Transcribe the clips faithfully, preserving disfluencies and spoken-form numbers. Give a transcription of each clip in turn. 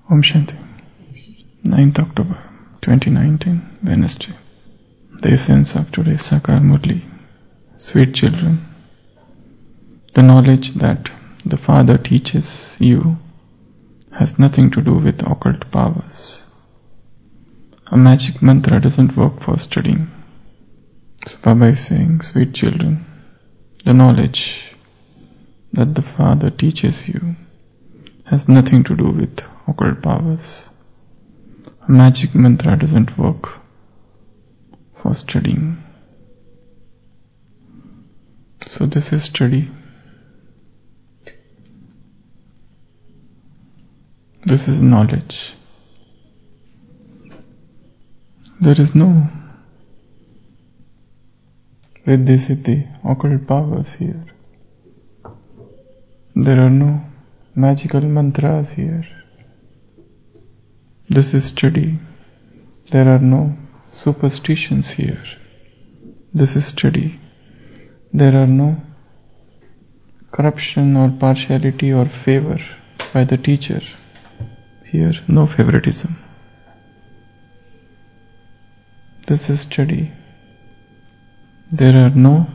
Om Shanti. ninth October twenty nineteen, Wednesday. The essence of today's Sakar Murli. Sweet children, the knowledge that the Father teaches you has nothing to do with occult powers. A magic mantra doesn't work for studying. So Baba is saying, sweet children, the knowledge that the Father teaches you has nothing to do with occult powers. A magic mantra doesn't work for studying. So this is study. This is knowledge. There is no Riddhi Siddhi, occult powers here. There are no magical mantras here. This is study. There are no superstitions here. This is study. There are no corruption or partiality or favor by the teacher. Here, no favoritism. This is study. There are no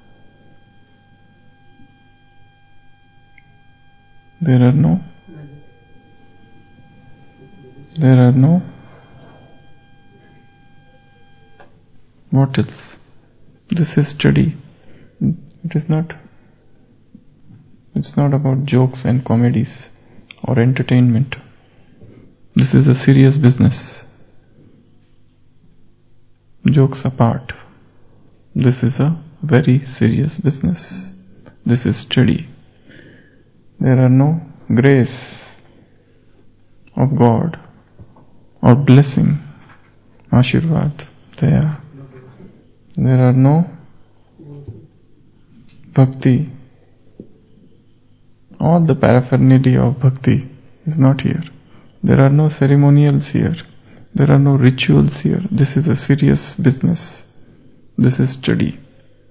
There are no There are no What else? This is study. It is not It's not about jokes and comedies or entertainment. This is a serious business. Jokes apart. This is a very serious business. This is study. There are no grace of God or blessing, Ashirvad, Daya. There are no bhakti. All the paraphernalia of bhakti is not here. There are no ceremonials here. There are no rituals here. This is a serious business. This is study.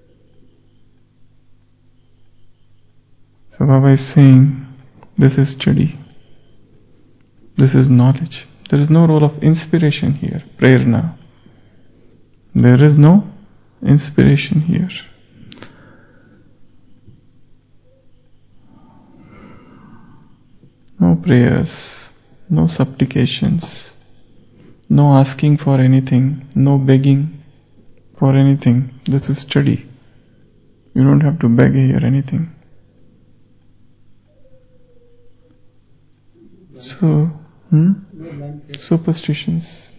So Baba is saying, this is study. This is knowledge. There is no role of inspiration here, prerna. There is no inspiration here. No prayers, no supplications, no asking for anything, no begging for anything. This is study. You don't have to beg here anything. So, hmm? Superstitions.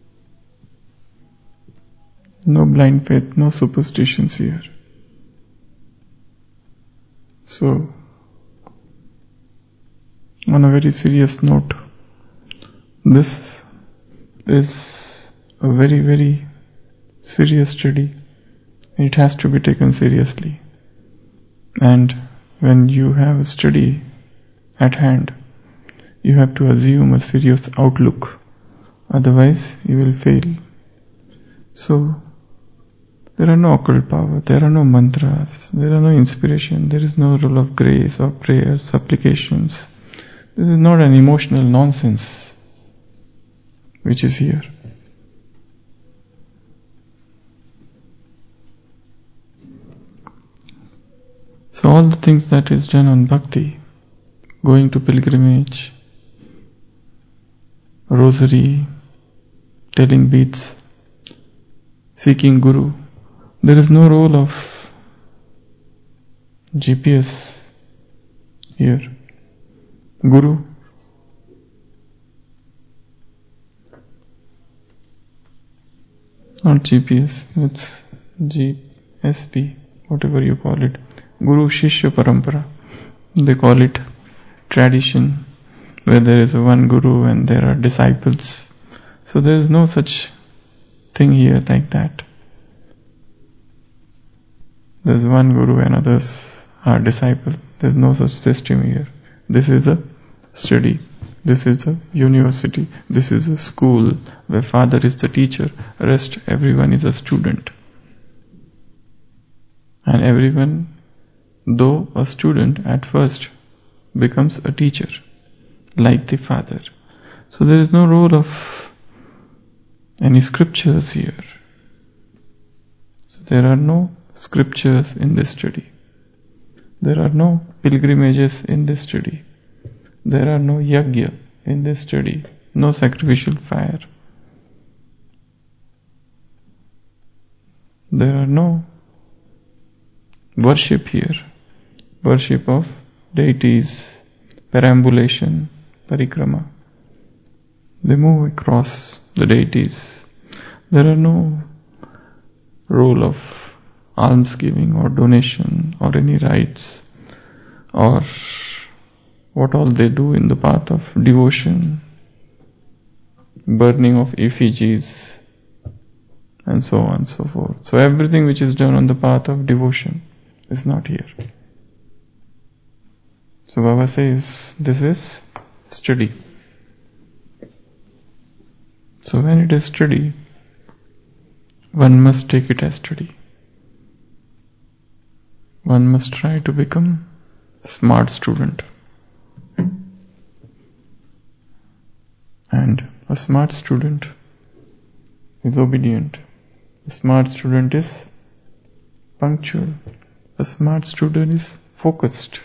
No blind faith, no superstitions here. So, on a very serious note, this is a very, very serious study. It has to be taken seriously. And when you have a study at hand, you have to assume a serious outlook. Otherwise, you will fail. So, there are no occult power, there are no mantras, there are no inspiration, there is no role of grace or prayers, supplications. This is not an emotional nonsense which is here. So all the things that is done on bhakti, going to pilgrimage, rosary, telling beads, seeking guru, there is no role of G P S here. Guru. Not G P S, it's G S P, whatever you call it. Guru Shishya Parampara. They call it tradition, where there is one guru and there are disciples. So there is no such thing here like that. There is one guru and others are disciples. There is no such system here. This is a study. This is a university. This is a school where Father is the teacher. Rest everyone is a student. And everyone, though a student at first, becomes a teacher, like the Father. So there is no role of any scriptures here. So there are no scriptures in this study. There are no pilgrimages in this study. There are no yajna in this study. No sacrificial fire. There are no worship here. Worship of deities, perambulation, parikrama. They move across the deities. There are no role of almsgiving or donation or any rites or what all they do in the path of devotion, burning of effigies and so on and so forth. So everything which is done on the path of devotion is not here. So Baba says this is study. So when it is study, one must take it as study. One must try to become a smart student. And a smart student is obedient. A smart student is punctual. A smart student is focused.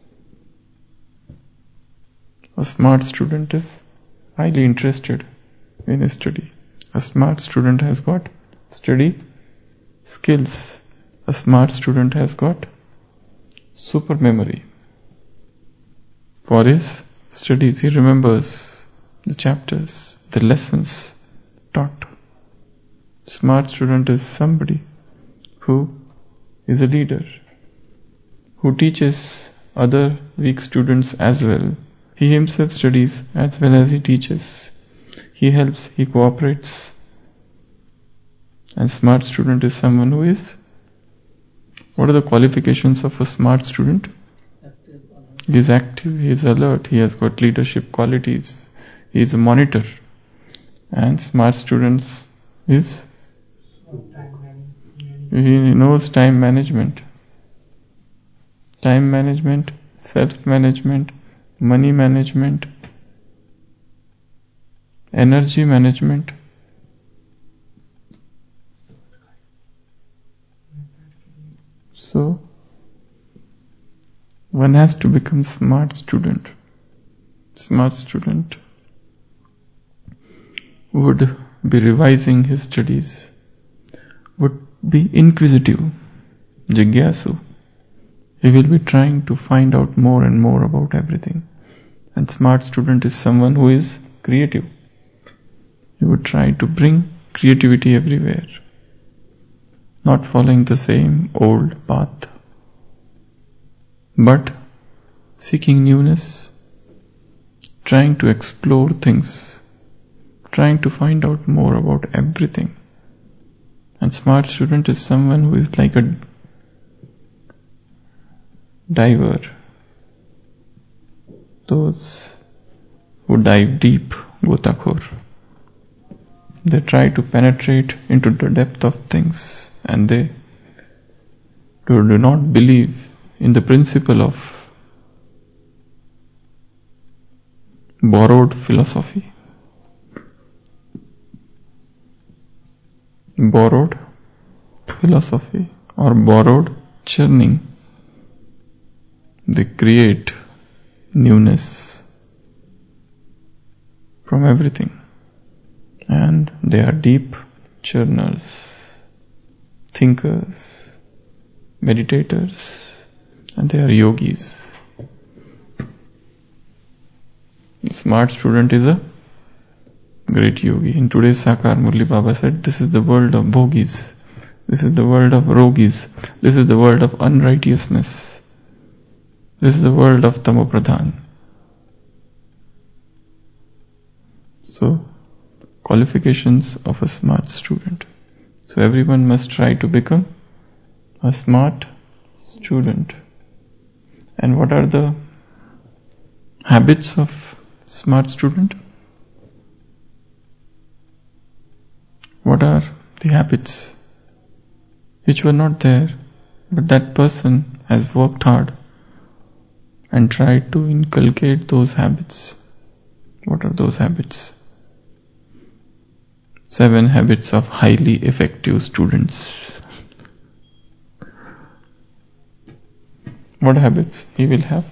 A smart student is highly interested in a study. A smart student has got study skills. A smart student has got super memory. For his studies, he remembers the chapters, the lessons taught. Smart student is somebody who is a leader, who teaches other weak students as well. He himself studies as well as he teaches. He helps, he cooperates. And smart student is someone who is, what are the qualifications of a smart student? He is active, he is alert, he has got leadership qualities, he is a monitor. And smart students is, he knows time management. Time management, self-management, money management, energy management. So, one has to become smart student. Smart student would be revising his studies, would be inquisitive, jigyasu. He will be trying to find out more and more about everything. And smart student is someone who is creative. He would try to bring creativity everywhere, not following the same old path, but seeking newness, trying to explore things, trying to find out more about everything. And smart student is someone who is like a diver. Those who dive deep, gotakhor. They try to penetrate into the depth of things, and they do not believe in the principle of borrowed philosophy. Borrowed philosophy or borrowed churning. They create newness from everything. And they are deep churners, thinkers, meditators, and they are yogis. The smart student is a great yogi. In today's Sakar, Murli Baba said, this is the world of bhogis. This is the world of rogis. This is the world of unrighteousness. This is the world of tamopradhan. So, qualifications of a smart student. So everyone must try to become a smart student. And what are the habits of smart student? What are the habits which were not there, but that person has worked hard and tried to inculcate those habits What are those habits? Seven habits of highly effective students. What habits he will have?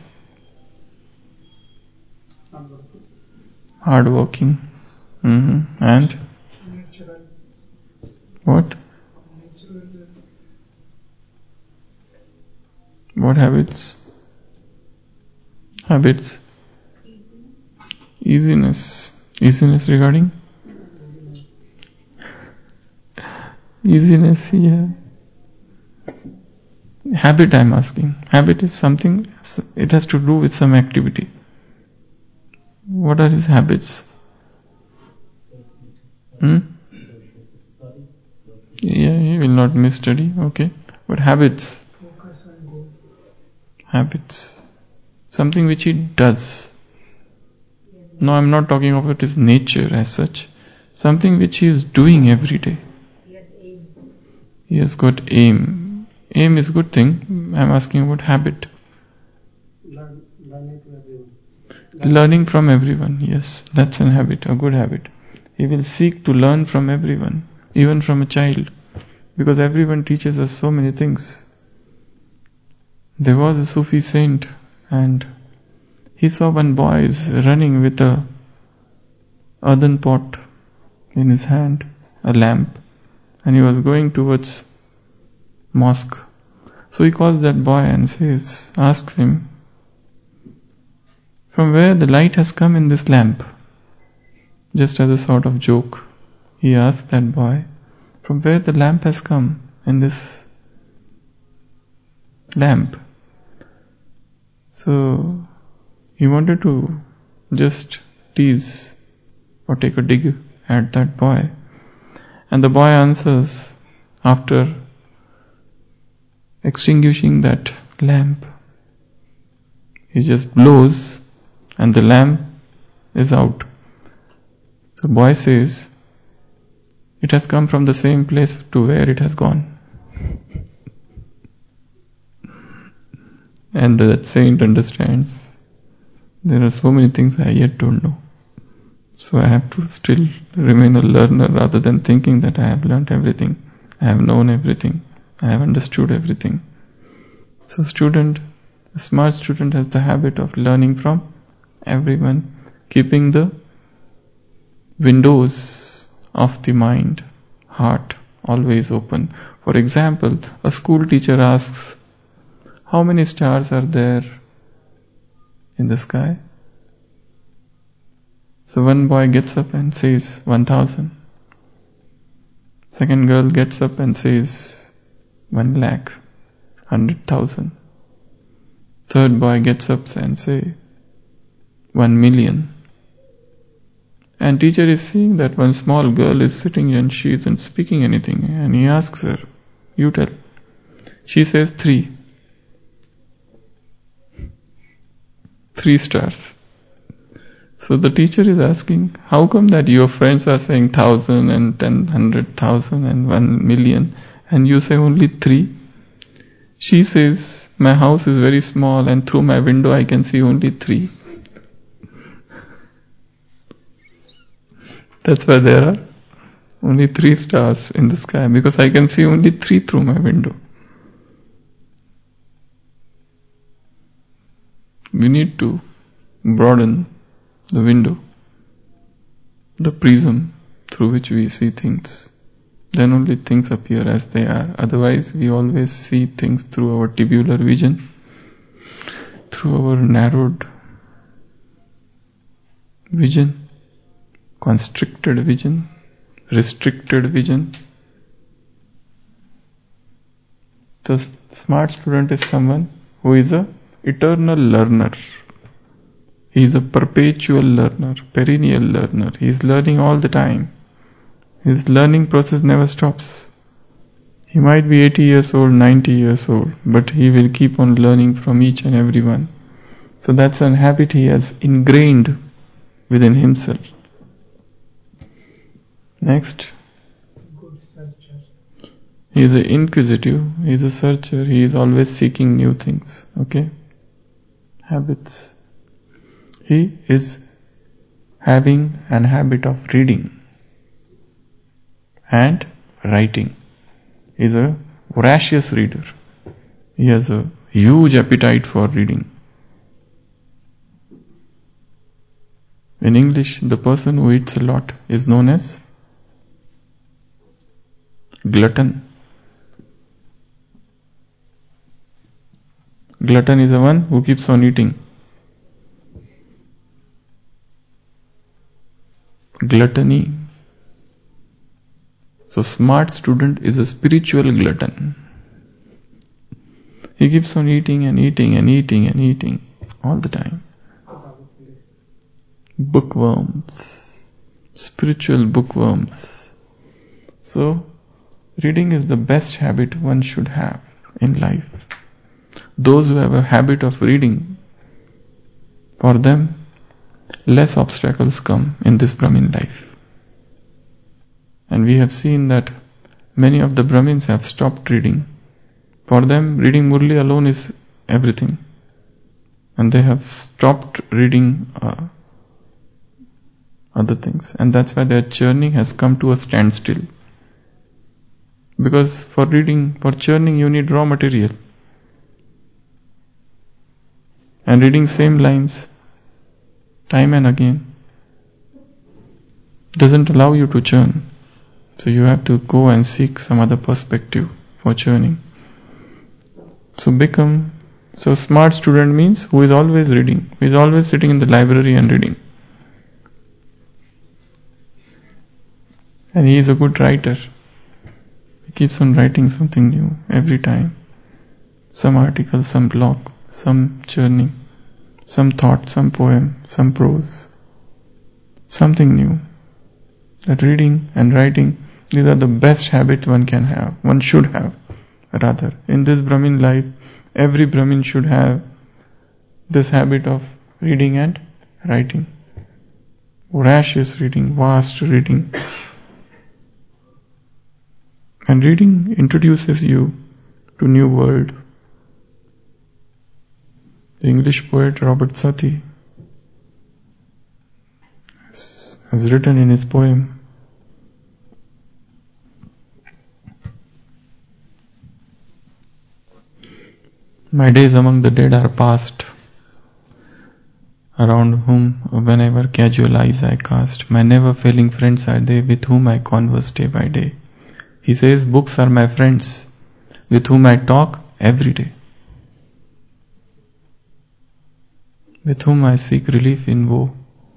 Hardworking. Mm-hmm. And? What? What habits? Habits. Easiness. Easiness regarding? Easiness, yeah. Habit I'm asking. Habit is something, it has to do with some activity. What are his habits? Hmm? Yeah, he will not miss study, okay. But habits? Habits. Something which he does. No, I'm not talking about his nature as such. Something which he is doing every day. He has got aim. Aim is good thing. I'm asking about habit. Learn, learning from everyone. Learning from everyone, yes. That's an habit, a good habit. He will seek to learn from everyone, even from a child. Because everyone teaches us so many things. There was a Sufi saint and he saw one boy is running with a earthen pot in his hand, a lamp, and he was going towards mosque. So he calls that boy and says, asks him, from where the light has come in this lamp? Just as a sort of joke, he asked that boy, from where the lamp has come in this lamp? So he wanted to just tease or take a dig at that boy. And the boy answers, after extinguishing that lamp, he just blows and the lamp is out. So boy says, it has come from the same place to where it has gone. And that saint understands, there are so many things I yet don't know. So I have to still remain a learner rather than thinking that I have learnt everything. I have known everything. I have understood everything. So student, a smart student has the habit of learning from everyone, keeping the windows of the mind, heart always open. For example, a school teacher asks, how many stars are there in the sky? So one boy gets up and says one thousand. Second girl gets up and says one lakh, hundred thousand. Third boy gets up and say one million. And teacher is seeing that one small girl is sitting and she isn't speaking anything, and he asks her, you tell. She says three. Three stars. So the teacher is asking, how come that your friends are saying thousand and ten hundred thousand and one million and you say only three? She says, my house is very small and through my window I can see only three. That's why there are only three stars in the sky, because I can see only three through my window. We need to broaden the window, the prism through which we see things. Then only things appear as they are. Otherwise, we always see things through our tubular vision, through our narrowed vision, constricted vision, restricted vision. The smart student is someone who is a eternal learner. He is a perpetual learner, perennial learner. He is learning all the time. His learning process never stops. He might be eighty years old, ninety years old, but he will keep on learning from each and every one. So that's a habit he has ingrained within himself. Next. Good searcher. He is a inquisitive, he is a searcher, he is always seeking new things. Okay? Habits. He is having an habit of reading and writing is a voracious reader. He has a huge appetite for reading. In English, the person who eats a lot is known as glutton. Glutton is the one who keeps on eating. Gluttony. So smart student is a spiritual glutton. He keeps on eating and eating and eating and eating all the time. Bookworms. Spiritual bookworms. So reading is the best habit one should have in life. Those who have a habit of reading, for them less obstacles come in this Brahmin life. And we have seen that many of the Brahmins have stopped reading. For them, reading Murli alone is everything. And they have stopped reading uh, other things. And that's why their churning has come to a standstill. Because for reading, for churning, you need raw material. And reading same lines time and again doesn't allow you to churn. So you have to go and seek some other perspective for churning. So become, so smart student means who is always reading, who is always sitting in the library and reading. And he is a good writer. He keeps on writing something new every time. Some article, some blog, some churning, some thought, some poem, some prose. Something new. That reading and writing, these are the best habits one can have, one should have. Rather, in this Brahmin life, every Brahmin should have this habit of reading and writing. Voracious reading, vast reading. And reading introduces you to new world. The English poet Robert Southey has written in his poem, "My days among the dead are past, around whom whenever casual eyes I cast. My never failing friends are they, with whom I converse day by day." He says, books are my friends, with whom I talk every day, with whom I seek relief in woe.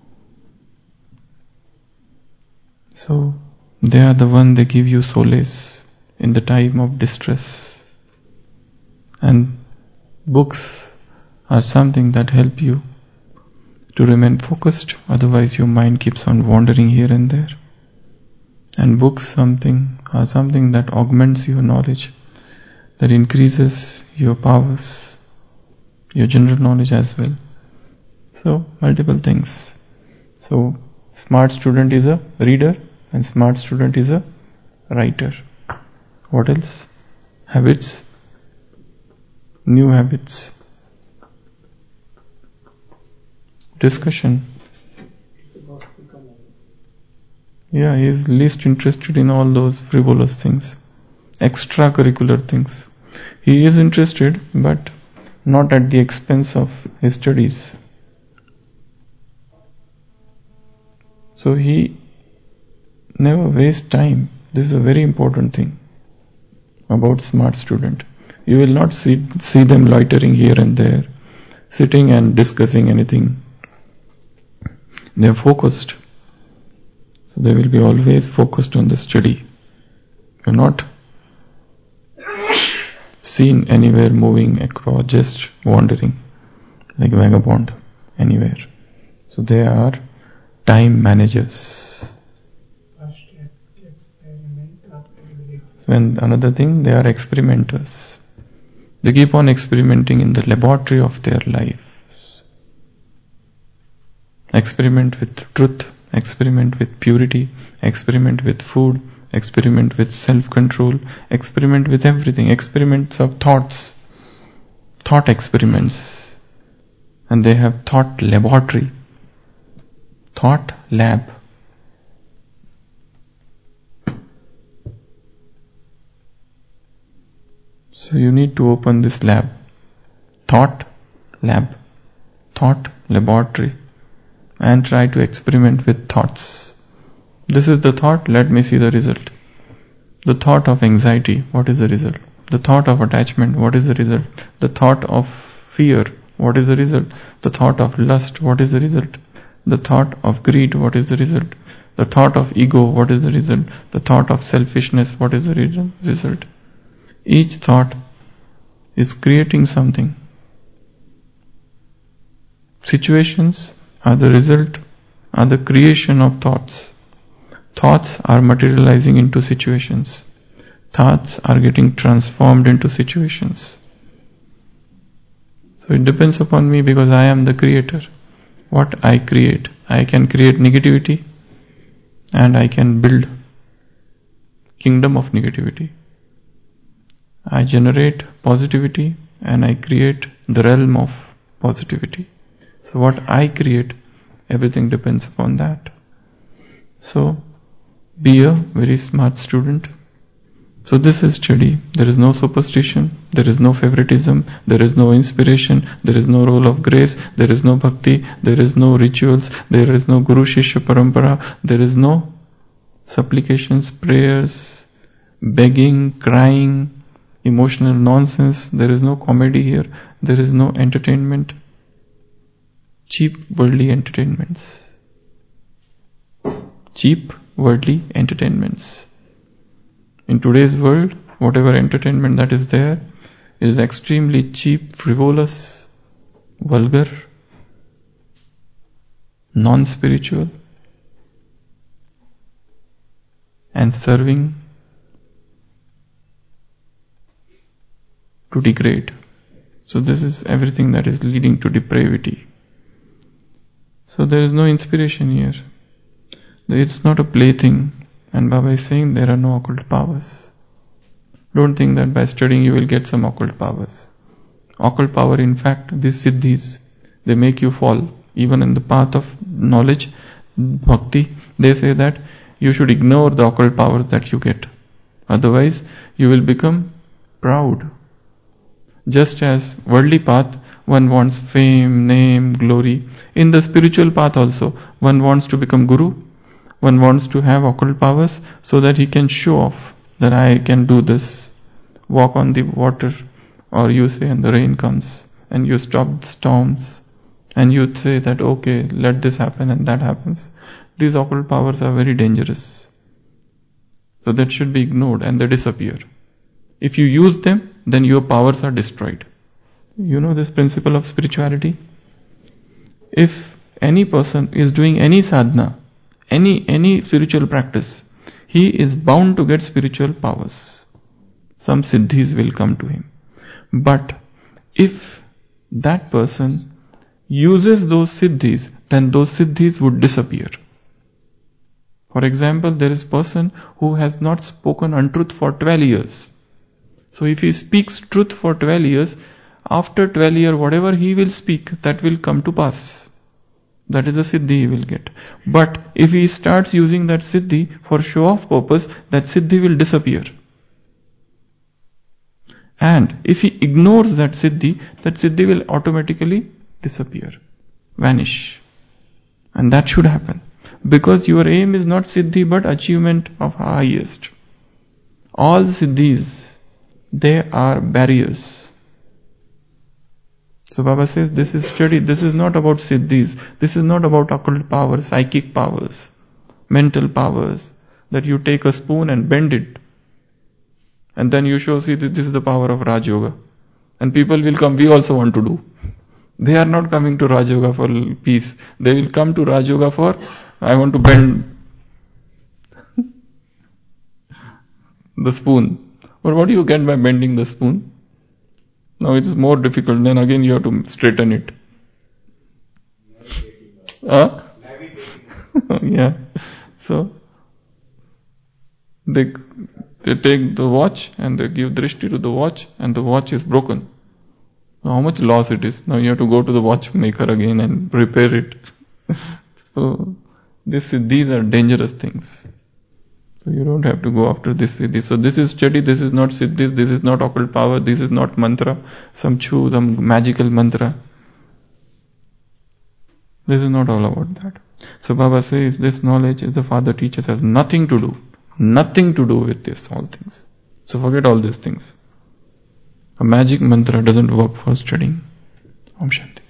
So they are the one, they give you solace in the time of distress. And books are something that help you to remain focused, otherwise your mind keeps on wandering here and there. And books something are something that augments your knowledge, that increases your powers, your general knowledge as well. So multiple things. So smart student is a reader and smart student is a writer. What else? Habits, new habits, discussion. Yeah, he is least interested in all those frivolous things, extracurricular things. He is interested, but not at the expense of his studies. So he never wastes time. This is a very important thing about smart student. You will not see, see them loitering here and there, sitting and discussing anything. They are focused. So they will be always focused on the study. You are not seen anywhere moving across, just wandering like a vagabond anywhere. So they are time managers. So and another thing, they are experimenters. They keep on experimenting in the laboratory of their life. Experiment with truth, experiment with purity, experiment with food, experiment with self-control, experiment with everything, experiments of thoughts, thought experiments. And they have thought laboratory. Thought lab. So you need to open this lab. Thought lab. Thought laboratory. And try to experiment with thoughts. This is the thought, let me see the result. The thought of anxiety, what is the result? The thought of attachment, what is the result? The thought of fear, what is the result? The thought of lust, what is the result? The thought of greed, what is the result? The thought of ego, what is the result? The thought of selfishness, what is the re- result? Each thought is creating something. Situations are the result, are the creation of thoughts. Thoughts are materializing into situations. Thoughts are getting transformed into situations. So it depends upon me because I am the creator. What I create. I can create negativity and I can build kingdom of negativity. I generate positivity and I create the realm of positivity. So what I create, everything depends upon that. So be a very smart student. So this is study. There is no superstition, there is no favoritism, there is no inspiration, there is no role of grace, there is no bhakti, there is no rituals, there is no Guru Shishya Parampara, there is no supplications, prayers, begging, crying, emotional nonsense, there is no comedy here, there is no entertainment, cheap worldly entertainments. Cheap worldly entertainments. In today's world, whatever entertainment that is there is extremely cheap, frivolous, vulgar, non-spiritual, and serving to degrade. So this is everything that is leading to depravity. So there is no inspiration here. It's not a plaything. And Baba is saying there are no occult powers. Don't think that by studying you will get some occult powers. Occult power, in fact, these siddhis, they make you fall. Even in the path of knowledge, bhakti, they say that you should ignore the occult powers that you get. Otherwise, you will become proud. Just as worldly path, one wants fame, name, glory. In the spiritual path also, one wants to become guru. One wants to have occult powers so that he can show off that I can do this. Walk on the water, or you say and the rain comes and you stop the storms and you say that okay, let this happen and that happens. These occult powers are very dangerous. So that should be ignored and they disappear. If you use them, then your powers are destroyed. You know this principle of spirituality? If any person is doing any sadhana, Any any spiritual practice, he is bound to get spiritual powers. Some siddhis will come to him. But if that person uses those siddhis, then those siddhis would disappear. For example, there is a person who has not spoken untruth for twelve years. So if he speaks truth for twelve years, after twelve years, whatever he will speak, that will come to pass. That is a siddhi he will get. But if he starts using that siddhi for show-off purpose, that siddhi will disappear. And if he ignores that siddhi, that siddhi will automatically disappear, vanish. And that should happen. Because your aim is not siddhi but achievement of highest. All siddhis, they are barriers. So Baba says this is study, this is not about siddhis, this is not about occult powers, psychic powers, mental powers, that you take a spoon and bend it and then you show, see this is the power of Raj Yoga. And people will come, we also want to do. They are not coming to Raj Yoga for peace, they will come to Raj Yoga for, I want to bend the spoon. But what do you get by bending the spoon? Now it is more difficult, then again you have to straighten it. Huh? Yeah. So, they, they take the watch and they give drishti to the watch and the watch is broken. So how much loss it is? Now you have to go to the watchmaker again and repair it. So, This, these are dangerous things. So you don't have to go after this siddhi. So this is study, this is not siddhis, this is not occult power, this is not mantra, some chu, some magical mantra. This is not all about that. So Baba says this knowledge, as the father teaches, has nothing to do, nothing to do with this, all things. So forget all these things. A magic mantra doesn't work for studying. Om Shanti.